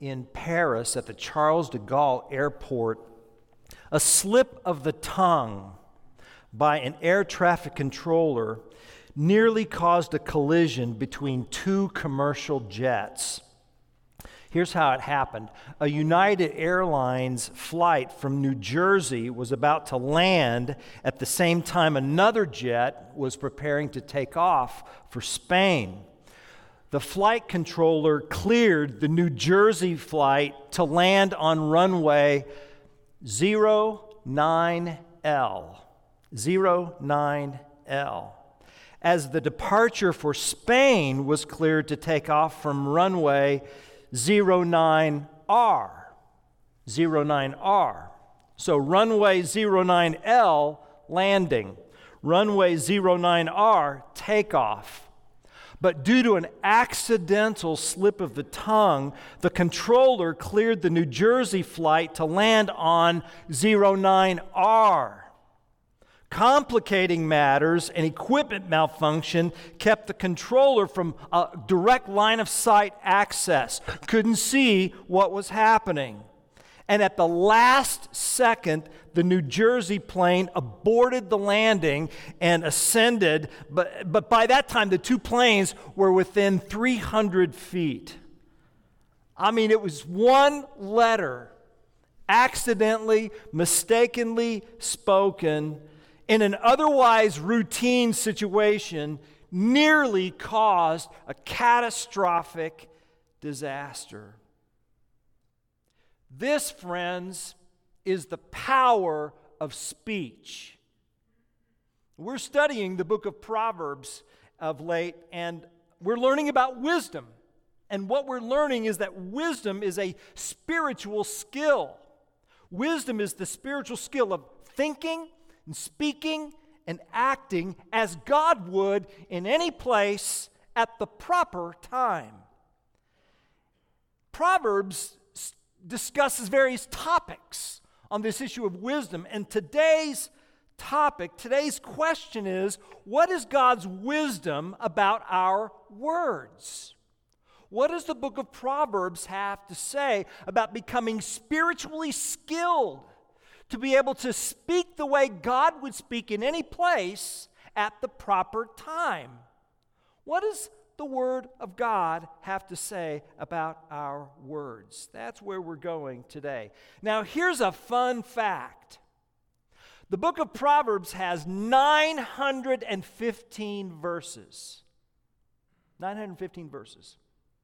in Paris at the Charles de Gaulle airport, a slip of the tongue by an air traffic controller nearly caused a collision between two commercial jets. Here's how it happened. A United Airlines flight from New Jersey was about to land at the same time another jet was preparing to take off for Spain. The flight controller cleared the New Jersey flight to land on runway 09L. 09L. As the departure for Spain was cleared to take off from runway 09R. 09R. So runway 09L, landing. Runway 09R, takeoff. But due to an accidental slip of the tongue, the controller cleared the New Jersey flight to land on 09R. Complicating matters, an equipment malfunction kept the controller from a direct line of sight access. Couldn't see what was happening. And at the last second, the New Jersey plane aborted the landing and ascended. But by that time, the two planes were within 300 feet. I mean, it was one letter accidentally, mistakenly spoken in an otherwise routine situation nearly caused a catastrophic disaster. This, friends, is the power of speech. We're studying the book of Proverbs of late, and we're learning about wisdom. And what we're learning is that wisdom is a spiritual skill. Wisdom is the spiritual skill of thinking and speaking and acting as God would in any place at the proper time. Proverbs discusses various topics on this issue of wisdom, and today's question is, what is God's wisdom about our words? What does the book of Proverbs have to say about becoming spiritually skilled to be able to speak the way God would speak in any place at the proper time? What does the Word of God have to say about our words? That's where we're going today. Now, here's a fun fact. The book of Proverbs has 915 verses. 915 verses.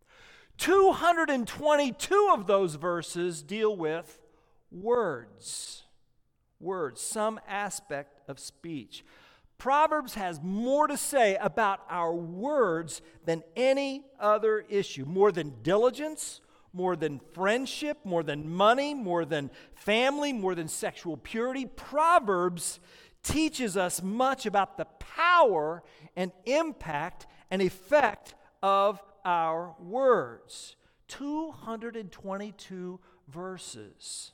222 of those verses deal with words. Words, some aspect of speech. Proverbs has more to say about our words than any other issue. More than diligence, more than friendship, more than money, more than family, more than sexual purity. Proverbs teaches us much about the power and impact and effect of our words. 222 verses.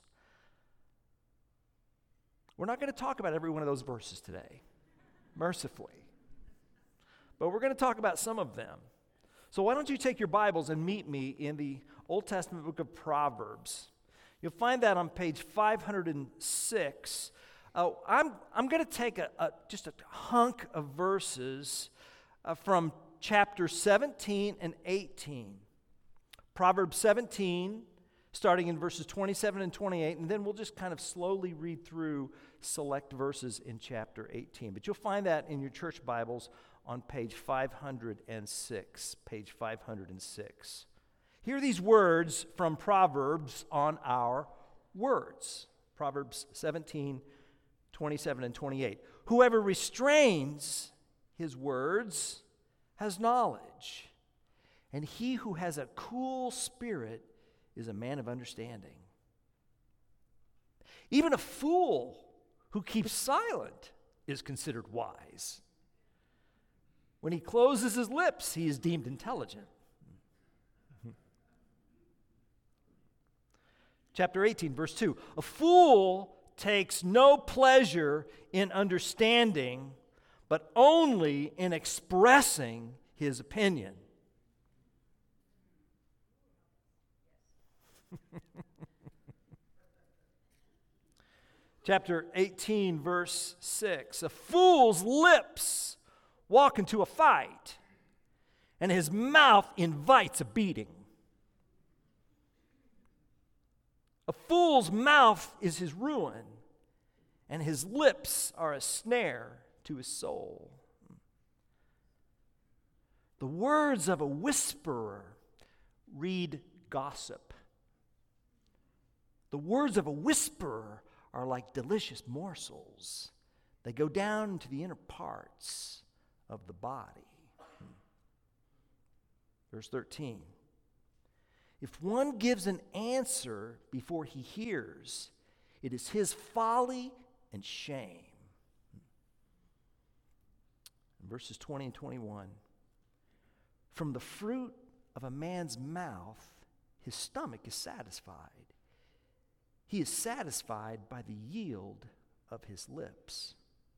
We're not going to talk about every one of those verses today, mercifully. But we're going to talk about some of them. So why don't you take your Bibles and meet me in the Old Testament book of Proverbs. You'll find that on page 506. I'm going to take just a hunk of verses from chapter 17 and 18. Proverbs 17, starting in verses 27 and 28, and then we'll just kind of slowly read through select verses in chapter 18. But you'll find that in your church Bibles on page 506. Page 506. Hear these words from Proverbs on our words. Proverbs 17, 27 and 28. Whoever restrains his words has knowledge, and he who has a cool spirit is a man of understanding. Even a fool who keeps silent is considered wise. When he closes his lips, he is deemed intelligent. Chapter 18, verse 2. A fool takes no pleasure in understanding, but only in expressing his opinion. Chapter 18, verse 6. A fool's lips walk into a fight, and his mouth invites a beating. A fool's mouth is his ruin, and his lips are a snare to his soul. The words of a whisperer read gossip. The words of a whisperer are like delicious morsels. They go down into the inner parts of the body. Verse 13. If one gives an answer before he hears, it is his folly and shame. Verses 20 and 21. From the fruit of a man's mouth, his stomach is satisfied. He is satisfied by the yield of his lips.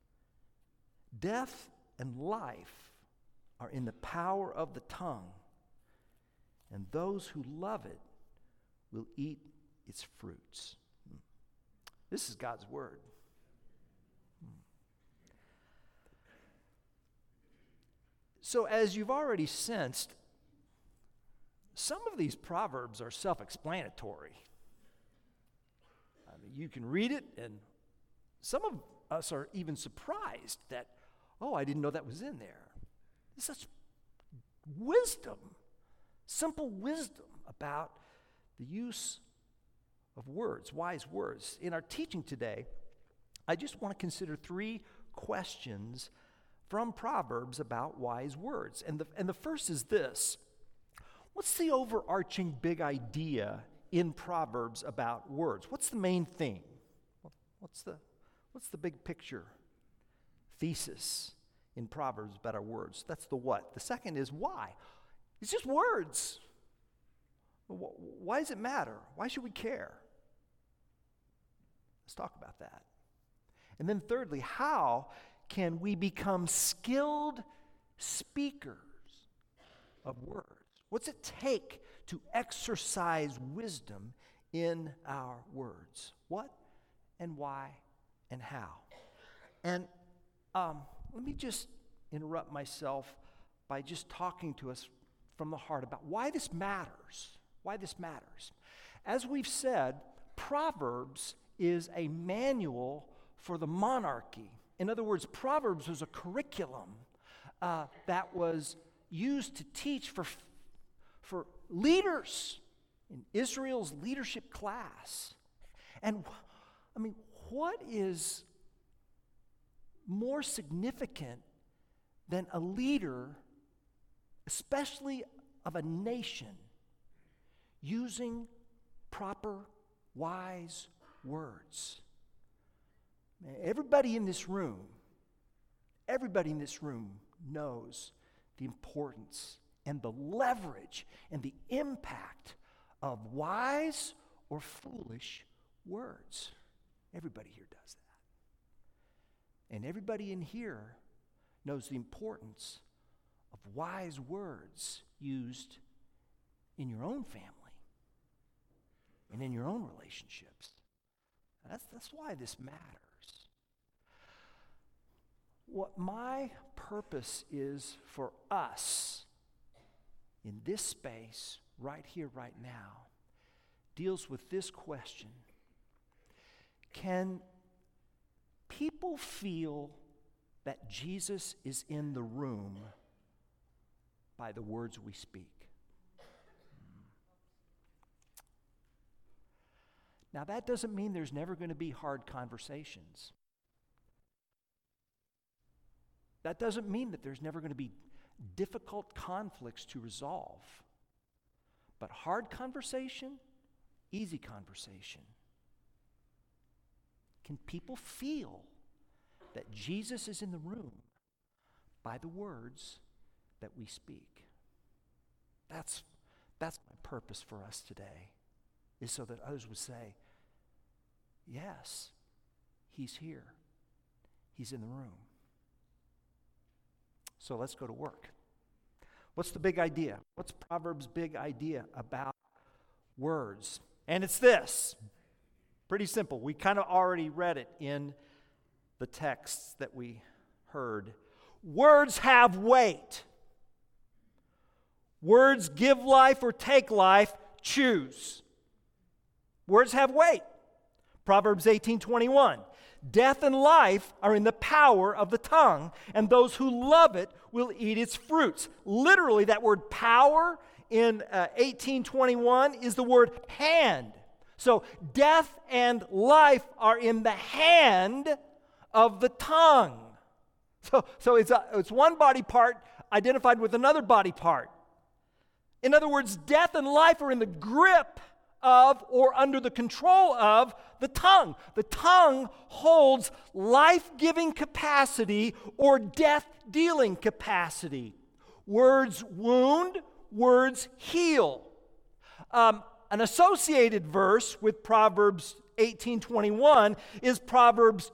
Death and life are in the power of the tongue, and those who love it will eat its fruits. This is God's word. So, as you've already sensed, some of these proverbs are self-explanatory. You can read it, and some of us are even surprised that, oh, I didn't know that was in there. There's such wisdom, simple wisdom about the use of words, wise words. In our teaching today, I just want to consider 3 questions from Proverbs about wise words. And the first is this: what's the overarching big idea in Proverbs about words? What's the main theme? What's the big picture thesis in Proverbs about our words? That's the what. The second is why. It's just words. Why does it matter? Why should we care? Let's talk about that. And then thirdly, how can we become skilled speakers of words? What's it take to exercise wisdom in our words? What and why and how? And let me just interrupt myself by just talking to us from the heart about why this matters. Why this matters. As we've said, Proverbs is a manual for the monarchy. In other words, Proverbs was a curriculum that was used to teach for leaders in Israel's leadership class. And I mean, what is more significant than a leader, especially of a nation, using proper, wise words? Everybody in this room knows the importance and the leverage and the impact of wise or foolish words. Everybody here does that. And everybody in here knows the importance of wise words used in your own family and in your own relationships. That's why this matters. What my purpose is for us in this space, right here, right now, deals with this question: can people feel that Jesus is in the room by the words we speak? Now, that doesn't mean there's never going to be hard conversations. That doesn't mean that there's never going to be difficult conflicts to resolve. But hard conversation, easy conversation. Can people feel that Jesus is in the room by the words that we speak? That's my purpose for us today, is so that others would say, yes, he's here. He's in the room. So let's go to work. What's the big idea? What's Proverbs' big idea about words? And it's this. Pretty simple. We kind of already read it in the texts that we heard. Words have weight. Words give life or take life. Choose. Words have weight. Proverbs 18:21. Death and life are in the power of the tongue, and those who love it will eat its fruits. Literally, that word power in 18:21 is the word hand. So death and life are in the hand of the tongue. So it's one body part identified with another body part. In other words, death and life are in the grip of or under the control of the tongue. The tongue holds life-giving capacity or death-dealing capacity. Words wound, words heal. An associated verse with Proverbs 18:21 is Proverbs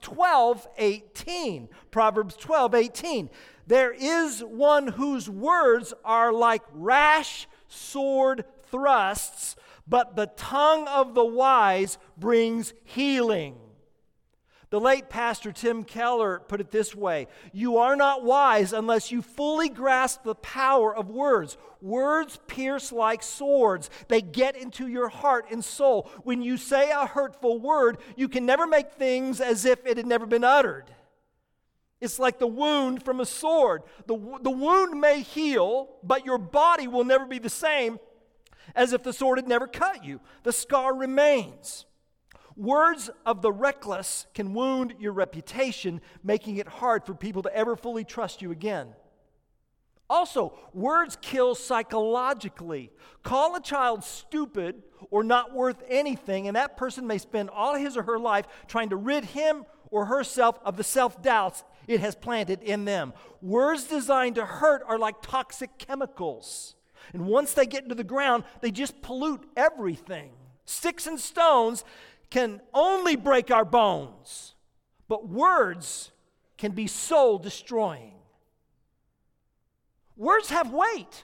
12:18. Proverbs 12:18. There is one whose words are like rash sword thrusts, but the tongue of the wise brings healing. The late Pastor Tim Keller put it this way: you are not wise unless you fully grasp the power of words. Words pierce like swords. They get into your heart and soul. When you say a hurtful word, you can never make things as if it had never been uttered. It's like the wound from a sword. The wound may heal, but your body will never be the same as if the sword had never cut you. The scar remains. Words of the reckless can wound your reputation, making it hard for people to ever fully trust you again. Also, words kill psychologically. Call a child stupid or not worth anything, and that person may spend all his or her life trying to rid him or herself of the self-doubts it has planted in them. Words designed to hurt are like toxic chemicals. And once they get into the ground, they just pollute everything. Sticks and stones can only break our bones, but words can be soul-destroying. Words have weight.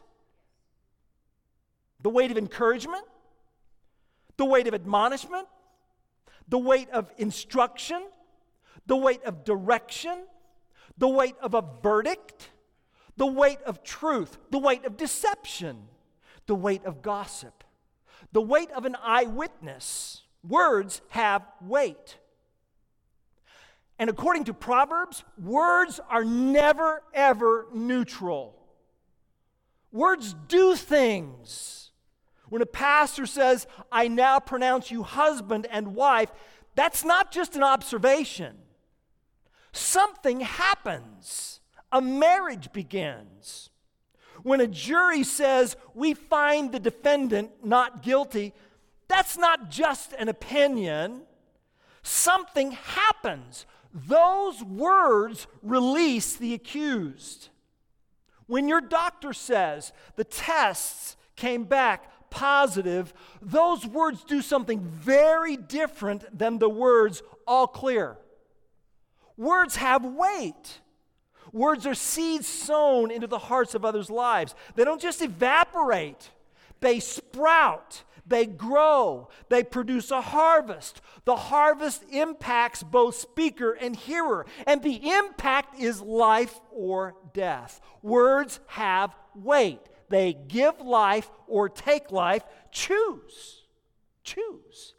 The weight of encouragement, the weight of admonishment, the weight of instruction, the weight of direction, the weight of a verdict, the weight of truth, the weight of deception, the weight of gossip, the weight of an eyewitness. Words have weight. And according to Proverbs, words are never, ever neutral. Words do things. When a pastor says, "I now pronounce you husband and wife," that's not just an observation. Something happens. A marriage begins. When a jury says, "We find the defendant not guilty," that's not just an opinion. Something happens. Those words release the accused. When your doctor says the tests came back positive, those words do something very different than the words "all clear." Words have weight. Words are seeds sown into the hearts of others' lives. They don't just evaporate. They sprout. They grow. They produce a harvest. The harvest impacts both speaker and hearer, and the impact is life or death. Words have weight. They give life or take life. Choose. Choose.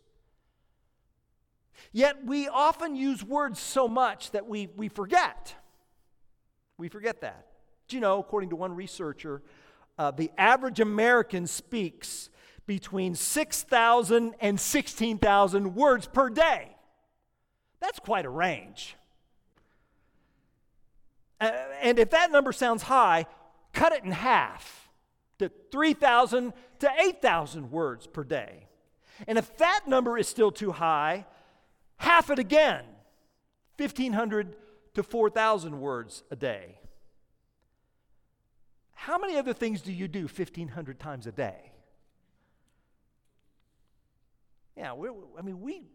Yet we often use words so much that we forget. We forget that. Do you know, according to one researcher, the average American speaks between 6,000 and 16,000 words per day. That's quite a range. And if that number sounds high, cut it in half to 3,000 to 8,000 words per day. And if that number is still too high, half it again, 1,500 to 4,000 words a day. How many other things do you do 1,500 times a day? Yeah, we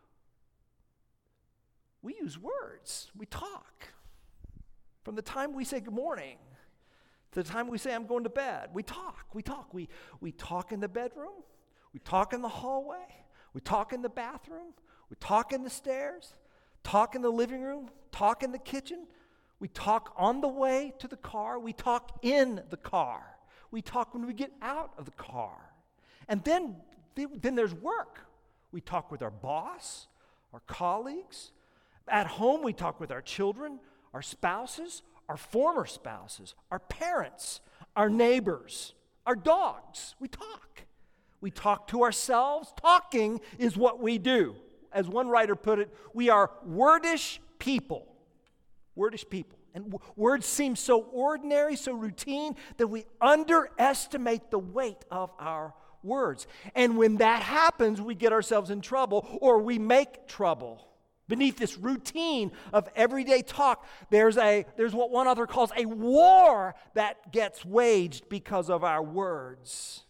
use words. We talk. From the time we say good morning to the time we say I'm going to bed, we talk. We talk in the bedroom. We talk in the hallway. We talk in the bathroom. We talk in the stairs. Talk in the living room. Talk in the kitchen. We talk on the way to the car. We talk in the car. We talk when we get out of the car. And then there's work. We talk with our boss, our colleagues. At home, we talk with our children, our spouses, our former spouses, our parents, our neighbors, our dogs. We talk. We talk to ourselves. Talking is what we do. As one writer put it, we are wordish people. Wordish people. And words seem so ordinary, so routine, that we underestimate the weight of our words. And when that happens, we get ourselves in trouble, or we make trouble. Beneath this routine of everyday talk, there's what one author calls a war that gets waged because of our words.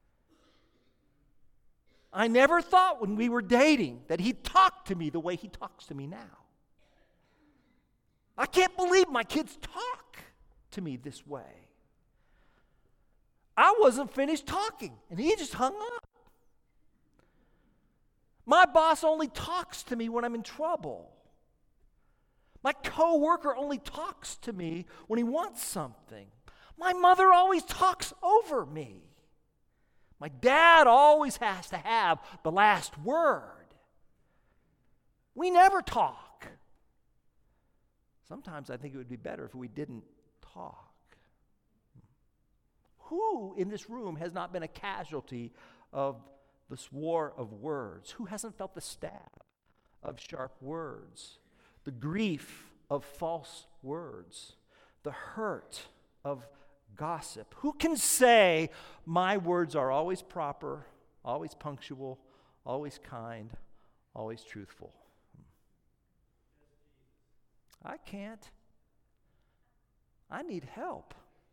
I never thought when we were dating that he'd talk to me the way he talks to me now. I can't believe my kids talk to me this way. I wasn't finished talking, and he just hung up. My boss only talks to me when I'm in trouble. My coworker only talks to me when he wants something. My mother always talks over me. My dad always has to have the last word. We never talk. Sometimes I think it would be better if we didn't talk. Who in this room has not been a casualty of this war of words? Who hasn't felt the stab of sharp words, the grief of false words, the hurt of gossip? Who can say, my words are always proper, always punctual, always kind, always truthful? I can't. I need help.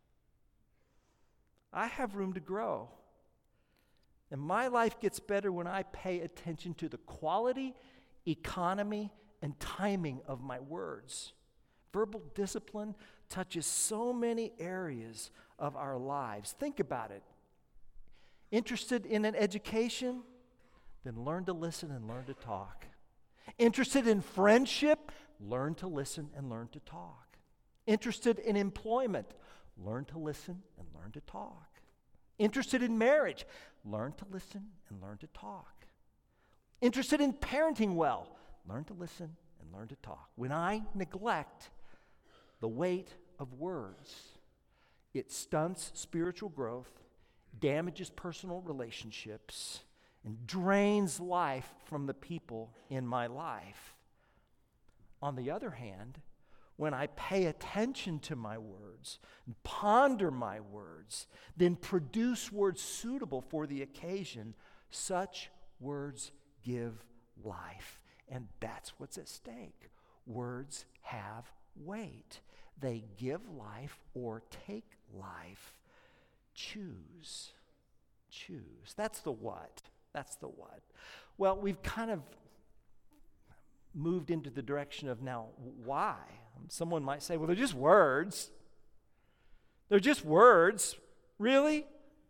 I have room to grow. And my life gets better when I pay attention to the quality, economy, and timing of my words. Verbal discipline touches so many areas of our lives. Think about it. Interested in an education? Then learn to listen and learn to talk. Interested in friendship? Learn to listen and learn to talk. Interested in employment? Learn to listen and learn to talk. Interested in marriage? Learn to listen and learn to talk. Interested in parenting well? Learn to listen and learn to talk. When I neglect the weight of words, it stunts spiritual growth, damages personal relationships, and drains life from the people in my life. On the other hand, when I pay attention to my words, and ponder my words, then produce words suitable for the occasion, such words give life. And that's what's at stake. Words have weight. They give life or take life. Choose. Choose. That's the what. That's the what. Well, we've kind of moved into the direction of now, why? Someone might say, well, they're just words. They're just words. Really?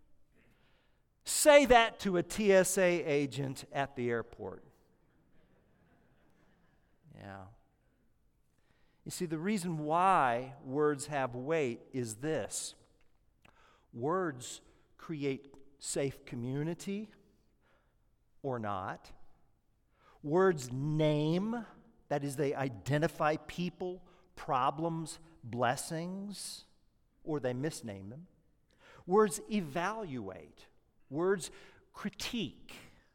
Say that to a TSA agent at the airport. Yeah. You see, the reason why words have weight is this. Words create safe community or not. Words name, that is, they identify people, problems, blessings, or they misname them. Words evaluate. Words critique.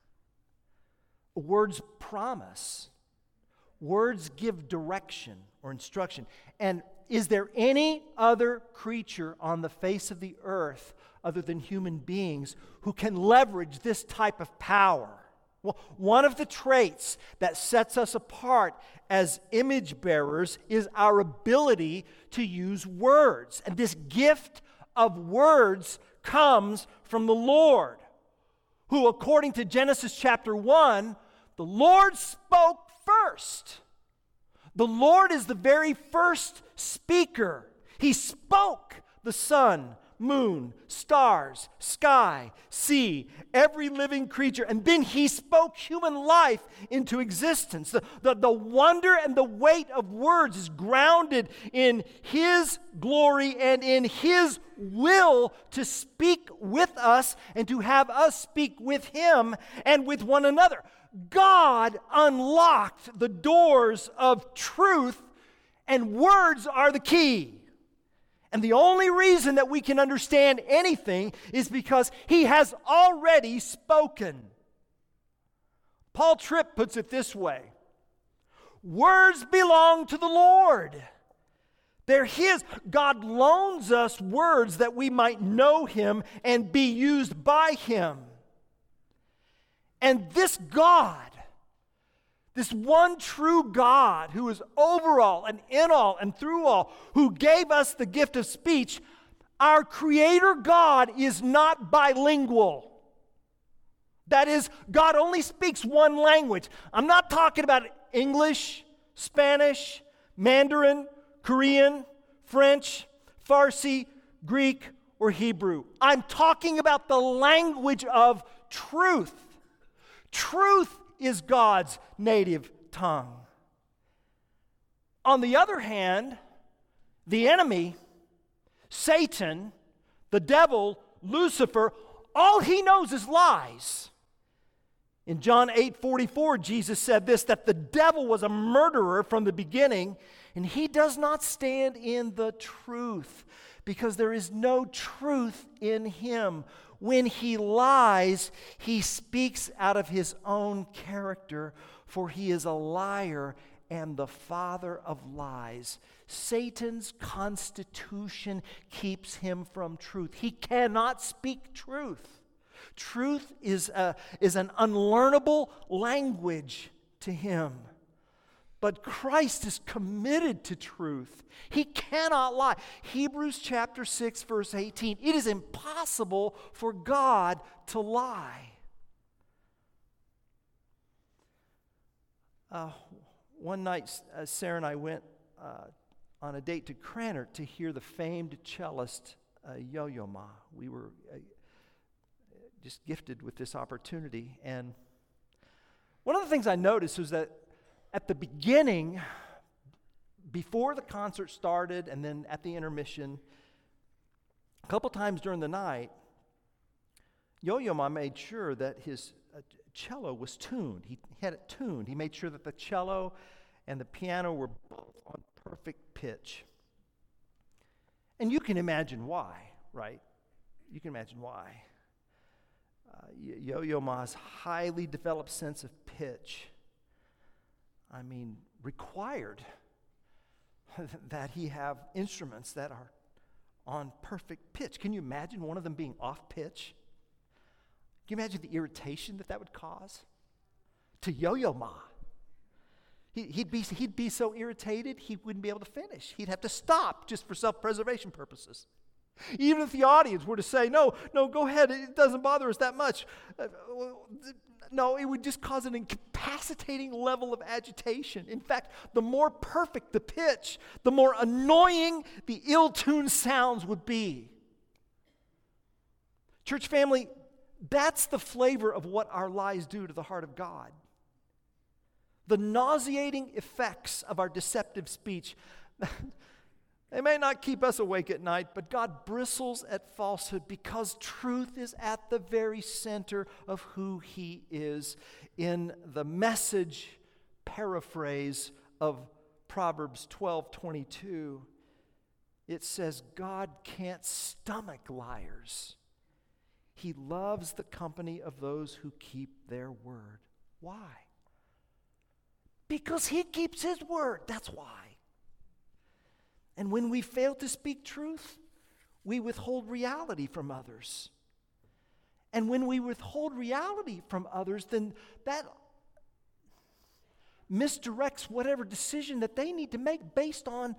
Words promise. Words give direction or instruction. And is there any other creature on the face of the earth other than human beings who can leverage this type of power? Well, one of the traits that sets us apart as image bearers is our ability to use words. And this gift of words comes from the Lord, who, according to Genesis chapter 1, the Lord spoke first. The Lord is the very first speaker. He spoke the sun moon, stars, sky, sea, every living creature. And then he spoke human life into existence. The wonder and the weight of words is grounded in his glory and in his will to speak with us and to have us speak with him and with one another. God unlocked the doors of truth, and words are the key. And the only reason that we can understand anything is because he has already spoken. Paul Tripp puts it this way: words belong to the Lord. They're his. God loans us words that we might know him and be used by him. And this God, this one true God who is over all and in all and through all, who gave us the gift of speech, our Creator God is not bilingual. That is, God only speaks one language. I'm not talking about English, Spanish, Mandarin, Korean, French, Farsi, Greek, or Hebrew. I'm talking about the language of truth. Truth is God's native tongue. On the other hand, the enemy, Satan, the devil, Lucifer, all he knows is lies. In John 8:44, Jesus said this, that the devil was a murderer from the beginning, and he does not stand in the truth, because there is no truth in him. When he lies, he speaks out of his own character, for he is a liar and the father of lies. Satan's constitution keeps him from truth. He cannot speak truth. Truth is an unlearnable language to him. But Christ is committed to truth. He cannot lie. Hebrews chapter 6, verse 18. It is impossible for God to lie. One night, Sarah and I went on a date to Cranert to hear the famed cellist Yo-Yo Ma. We were just gifted with this opportunity. And one of the things I noticed was that at the beginning, before the concert started and then at the intermission, a couple times during the night, Yo-Yo Ma made sure that his cello was tuned. He had it tuned. He made sure that the cello and the piano were both on perfect pitch. And you can imagine why, right? You can imagine why. Yo-Yo Ma's highly developed sense of pitch, required that he have instruments that are on perfect pitch. Can you imagine one of them being off pitch? Can you imagine the irritation that would cause to Yo-Yo Ma? He'd be so irritated he wouldn't be able to finish. He'd have to stop just for self-preservation purposes. Even if the audience were to say, no, go ahead, it doesn't bother us that much. No, it would just cause an incapacitating level of agitation. In fact, the more perfect the pitch, the more annoying the ill-tuned sounds would be. Church family, that's the flavor of what our lies do to the heart of God. The nauseating effects of our deceptive speech, they may not keep us awake at night, but God bristles at falsehood because truth is at the very center of who He is. In the Message paraphrase of Proverbs 12:22, it says, God can't stomach liars. He loves the company of those who keep their word. Why? Because He keeps His word. That's why. And when we fail to speak truth, we withhold reality from others. And when we withhold reality from others, then that misdirects whatever decision that they need to make based on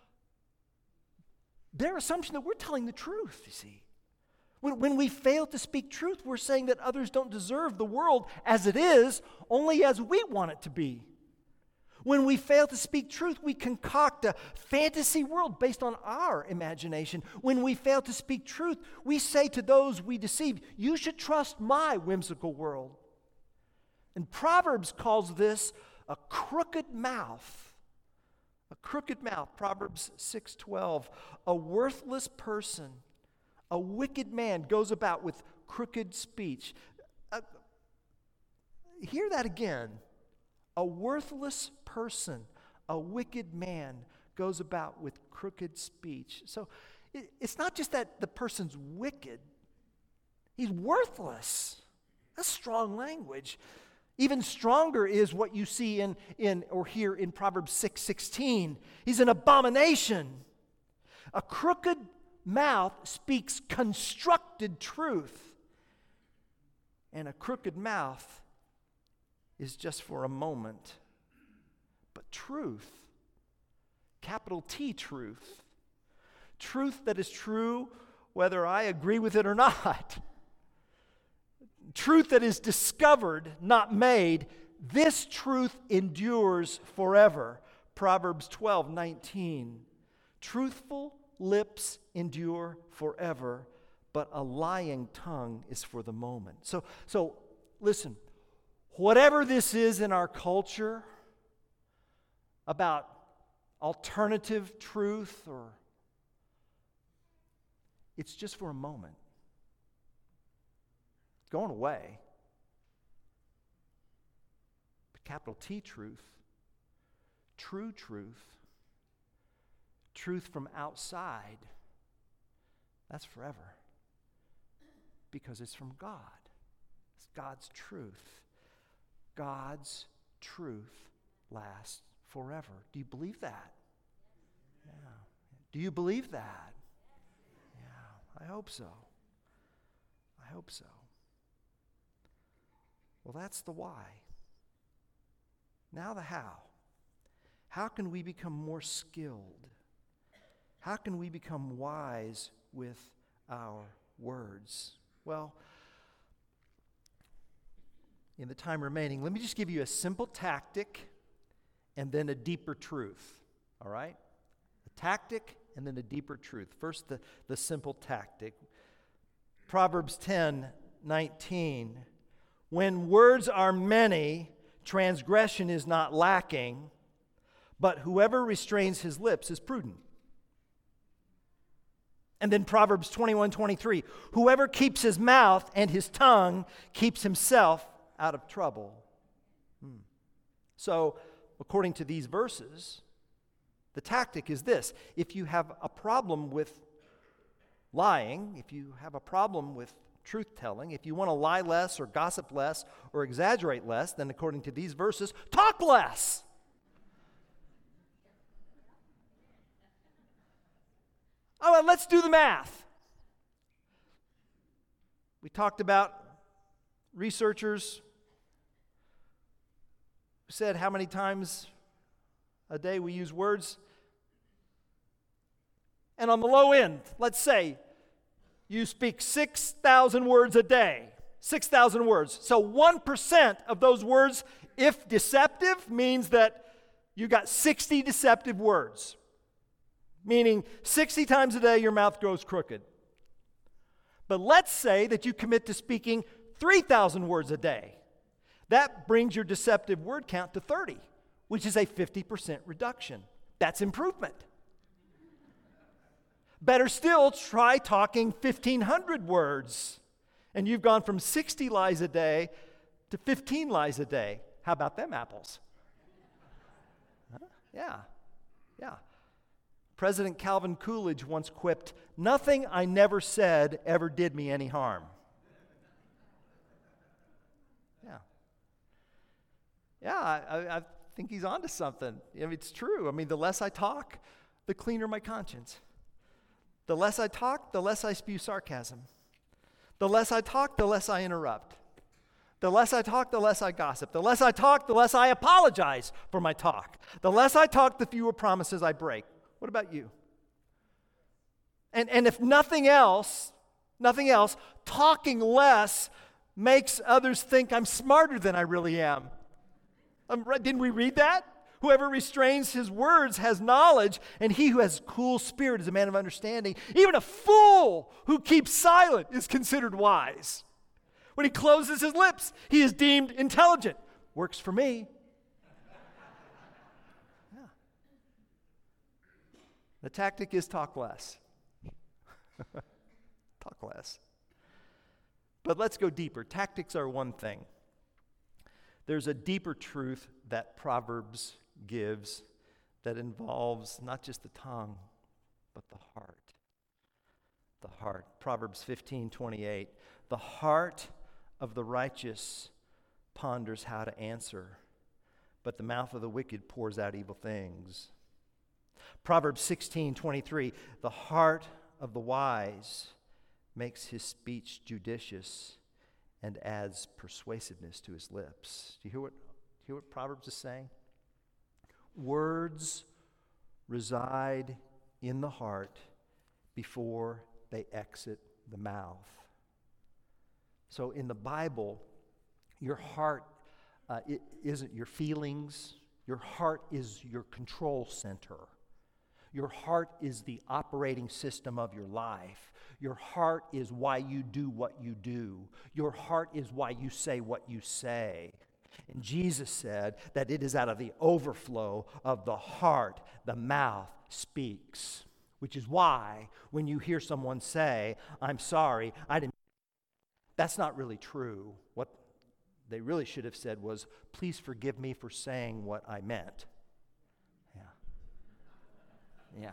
their assumption that we're telling the truth, you see. When we fail to speak truth, we're saying that others don't deserve the world as it is, only as we want it to be. When we fail to speak truth, we concoct a fantasy world based on our imagination. When we fail to speak truth, we say to those we deceive, you should trust my whimsical world. And Proverbs calls this a crooked mouth. A crooked mouth. Proverbs 6:12. A worthless person, a wicked man goes about with crooked speech. Hear that again. A worthless person, a wicked man goes about with crooked speech. So it's not just that the person's wicked, he's worthless. That's strong language. Even stronger is what you see in or hear in Proverbs 6:16. He's an abomination. A crooked mouth speaks constructed truth. And a crooked mouth is just for a moment. But truth, capital T truth, truth that is true whether I agree with it or not, truth that is discovered, not made, this truth endures forever. Proverbs 12:19. Truthful lips endure forever, but a lying tongue is for the moment. So listen, whatever this is in our culture about alternative truth, or it's just for a moment. It's going away. But capital T truth, true truth, truth from outside, that's forever. Because it's from God. It's God's truth. God's truth lasts forever. Do you believe that? Yeah. Do you believe that? Yeah, I hope so. I hope so. Well, that's the why. Now the how. How can we become more skilled? How can we become wise with our words? Well, in the time remaining, let me just give you a simple tactic and then a deeper truth, all right? A tactic and then a deeper truth. First, the simple tactic. Proverbs 10:19. When words are many, transgression is not lacking, but whoever restrains his lips is prudent. And then Proverbs 21:23. Whoever keeps his mouth and his tongue keeps himself out of trouble. So, according to these verses, the tactic is this. If you have a problem with lying, if you have a problem with truth-telling, if you want to lie less or gossip less or exaggerate less, then according to these verses, talk less. Oh, well, let's do the math. We talked about researchers who said how many times a day we use words. And on the low end, let's say you speak 6,000 words a day. 6,000 words. So 1% of those words, if deceptive, means that you got 60 deceptive words. Meaning 60 times a day your mouth goes crooked. But let's say that you commit to speaking 3,000 words a day. That brings your deceptive word count to 30, which is a 50% reduction. That's improvement. Better still, try talking 1,500 words, and you've gone from 60 lies a day to 15 lies a day. How about them apples? Huh? Yeah. President Calvin Coolidge once quipped, "Nothing I never said ever did me any harm." I think he's onto something. I mean, it's true. I mean, the less I talk, the cleaner my conscience. The less I talk, the less I spew sarcasm. The less I talk, the less I interrupt. The less I talk, the less I gossip. The less I talk, the less I apologize for my talk. The less I talk, the fewer promises I break. What about you? And if nothing else, talking less makes others think I'm smarter than I really am. Didn't we read that? Whoever restrains his words has knowledge, and he who has cool spirit is a man of understanding. Even a fool who keeps silent is considered wise. When he closes his lips, he is deemed intelligent. Works for me. Yeah. The tactic is talk less. Talk less. But let's go deeper. Tactics are one thing. There's a deeper truth that Proverbs gives that involves not just the tongue, but the heart. The heart. Proverbs 15:28. The heart of the righteous ponders how to answer, but the mouth of the wicked pours out evil things. Proverbs 16:23. The heart of the wise makes his speech judicious and adds persuasiveness to his lips. Do you hear what Proverbs is saying? Words reside in the heart before they exit the mouth. So in the Bible, your heart it isn't your feelings. Your heart is your control center. Your heart is the operating system of your life. Your heart is why you do what you do. Your heart is why you say what you say. And Jesus said that it is out of the overflow of the heart the mouth speaks. Which is why when you hear someone say, "I'm sorry, I didn't," that's not really true. What they really should have said was, "Please forgive me for saying what I meant." Yeah.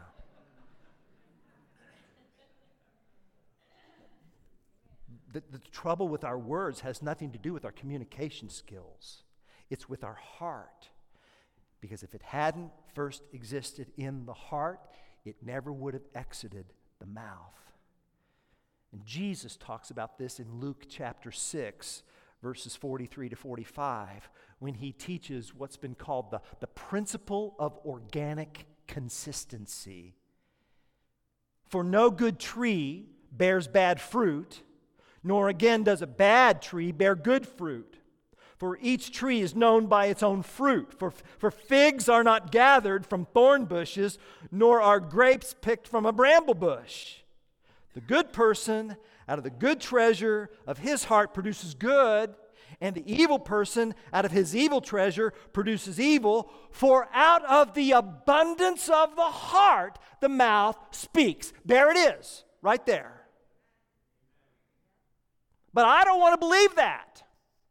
The trouble with our words has nothing to do with our communication skills. It's with our heart. Because if it hadn't first existed in the heart, it never would have exited the mouth. And Jesus talks about this in Luke chapter 6, verses 43 to 45, when he teaches what's been called the principle of organic consistency. For no good tree bears bad fruit, nor again does a bad tree bear good fruit. For each tree is known by its own fruit. For figs are not gathered from thorn bushes, nor are grapes picked from a bramble bush. The good person out of the good treasure of his heart produces good, and the evil person out of his evil treasure produces evil. For out of the abundance of the heart, the mouth speaks. There it is, right there. But I don't want to believe that.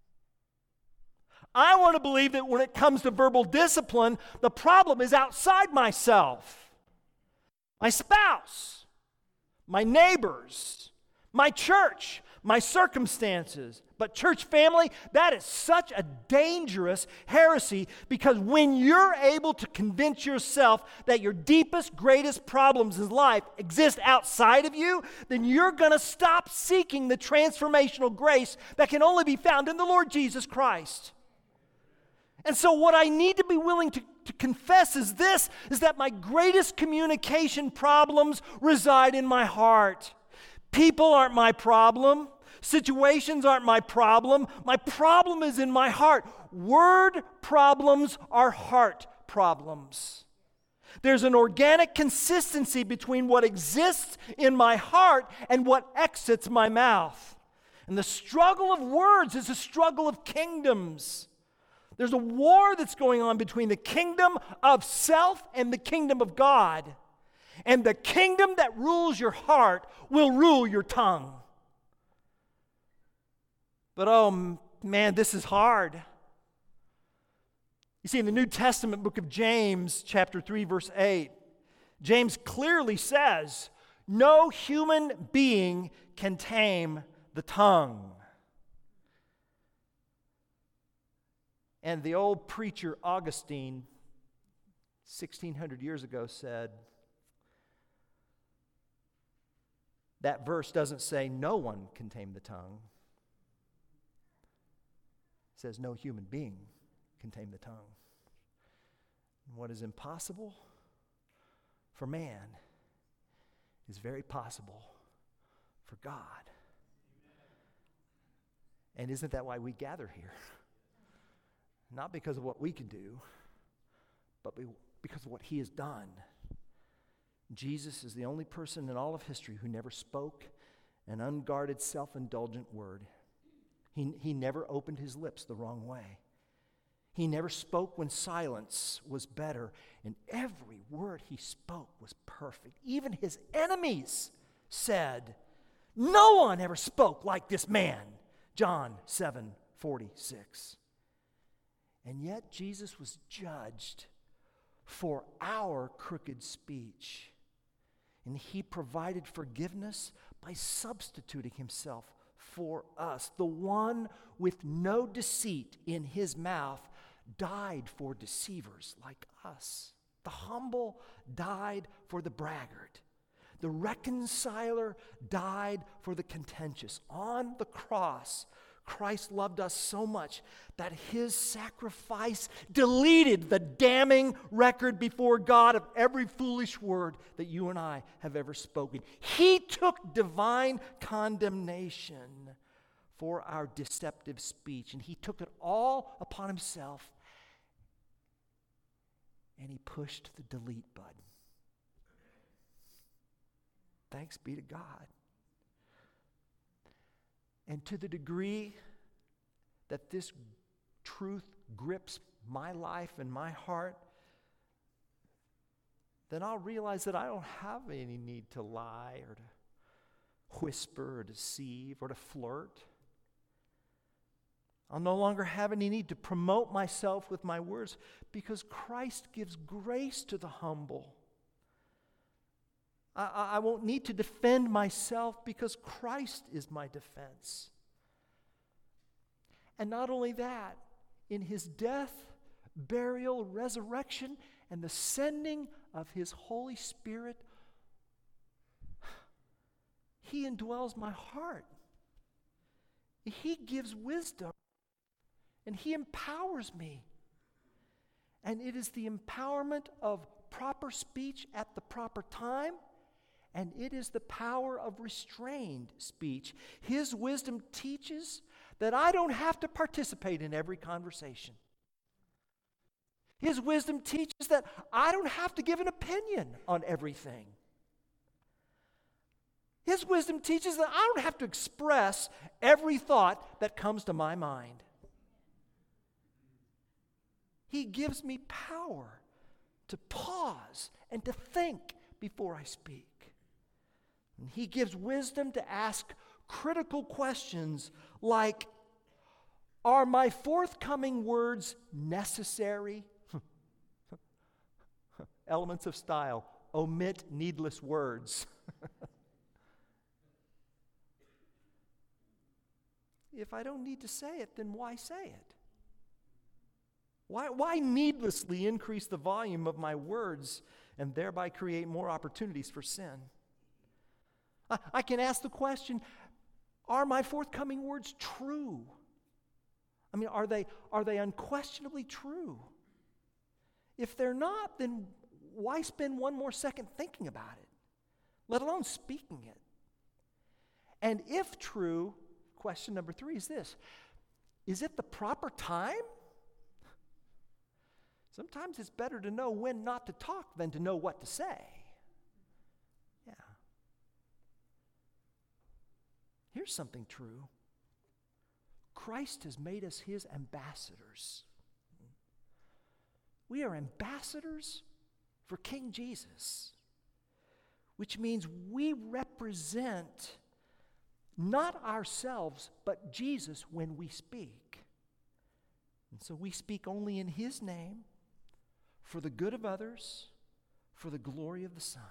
I want to believe that when it comes to verbal discipline, the problem is outside myself. My spouse, my neighbors, my church, my circumstances. But church family, that is such a dangerous heresy, because when you're able to convince yourself that your deepest, greatest problems in life exist outside of you, then you're going to stop seeking the transformational grace that can only be found in the Lord Jesus Christ. And so what I need to be willing to confess is this, is that my greatest communication problems reside in my heart. People aren't my problem. Situations aren't my problem. My problem is in my heart. Word problems are heart problems. There's an organic consistency between what exists in my heart and what exits my mouth. And the struggle of words is a struggle of kingdoms. There's a war that's going on between the kingdom of self and the kingdom of God. And the kingdom that rules your heart will rule your tongue. But oh man, this is hard. You see, in the New Testament book of James, chapter 3, verse 8, James clearly says, no human being can tame the tongue. And the old preacher Augustine, 1600 years ago, said, that verse doesn't say no one can tame the tongue. It says no human being can tame the tongue. And what is impossible for man is very possible for God. And isn't that why we gather here? Not because of what we can do, but because of what he has done. Jesus is the only person in all of history who never spoke an unguarded, self-indulgent word. He never opened his lips the wrong way. He never spoke when silence was better, and every word he spoke was perfect. Even his enemies said, "No one ever spoke like this man." John 7:46. And yet Jesus was judged for our crooked speech. And he provided forgiveness by substituting himself for us. The one with no deceit in his mouth died for deceivers like us. The humble died for the braggart. The reconciler died for the contentious. On the cross, Christ loved us so much that his sacrifice deleted the damning record before God of every foolish word that you and I have ever spoken. He took divine condemnation for our deceptive speech, and he took it all upon himself, and he pushed the delete button. Thanks be to God. And to the degree that this truth grips my life and my heart, then I'll realize that I don't have any need to lie or to whisper or deceive or to flirt. I'll no longer have any need to promote myself with my words because Christ gives grace to the humble. I won't need to defend myself because Christ is my defense. And not only that, in his death, burial, resurrection, and the sending of his Holy Spirit, he indwells my heart. He gives wisdom, and he empowers me. And it is the empowerment of proper speech at the proper time, and it is the power of restrained speech. His wisdom teaches that I don't have to participate in every conversation. His wisdom teaches that I don't have to give an opinion on everything. His wisdom teaches that I don't have to express every thought that comes to my mind. He gives me power to pause and to think before I speak. And he gives wisdom to ask critical questions like, are my forthcoming words necessary? Elements of style. Omit needless words. If I don't need to say it, then why say it? Why needlessly increase the volume of my words and thereby create more opportunities for sin? I can ask the question, are my forthcoming words true? I mean, are they unquestionably true? If they're not, then why spend one more second thinking about it, let alone speaking it? And if true, question number 3 is this: is it the proper time? Sometimes it's better to know when not to talk than to know what to say. Yeah. Here's something true. Christ has made us his ambassadors. We are ambassadors for King Jesus, which means we represent not ourselves, but Jesus when we speak. And so we speak only in his name, for the good of others, for the glory of the Son.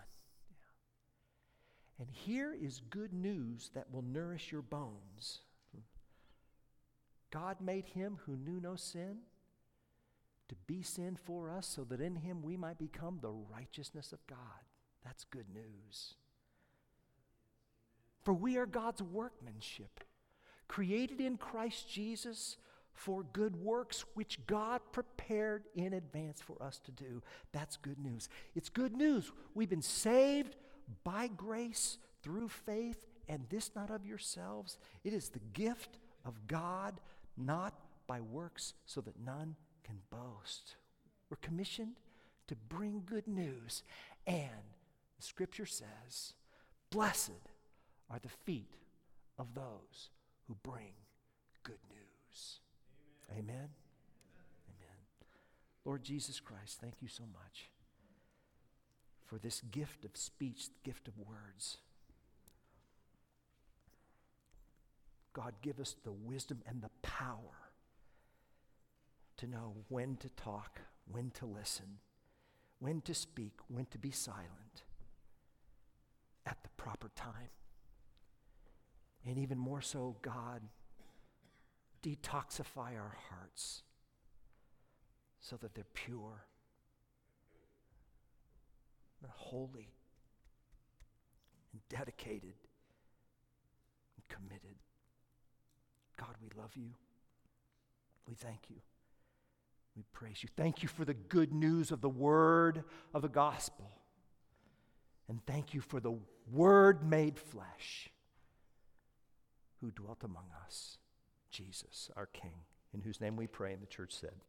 And here is good news that will nourish your bones. God made him who knew no sin to be sin for us, so that in him we might become the righteousness of God. That's good news. For we are God's workmanship, created in Christ Jesus for good works, which God prepared in advance for us to do. That's good news. It's good news. We've been saved by grace through faith, and this not of yourselves. It is the gift of God, not by works, so that none can boast. We're commissioned to bring good news. And the scripture says, blessed are the feet of those who bring good news. Amen. Amen. Amen. Lord Jesus Christ, thank you so much for this gift of speech, gift of words. God, give us the wisdom and the power to know when to talk, when to listen, when to speak, when to be silent at the proper time. And even more so, God, detoxify our hearts so that they're pure and holy and dedicated and committed. God, we love you. We thank you. We praise you. Thank you for the good news of the word of the gospel. And thank you for the Word made flesh who dwelt among us, Jesus, our King, in whose name we pray, and the church said,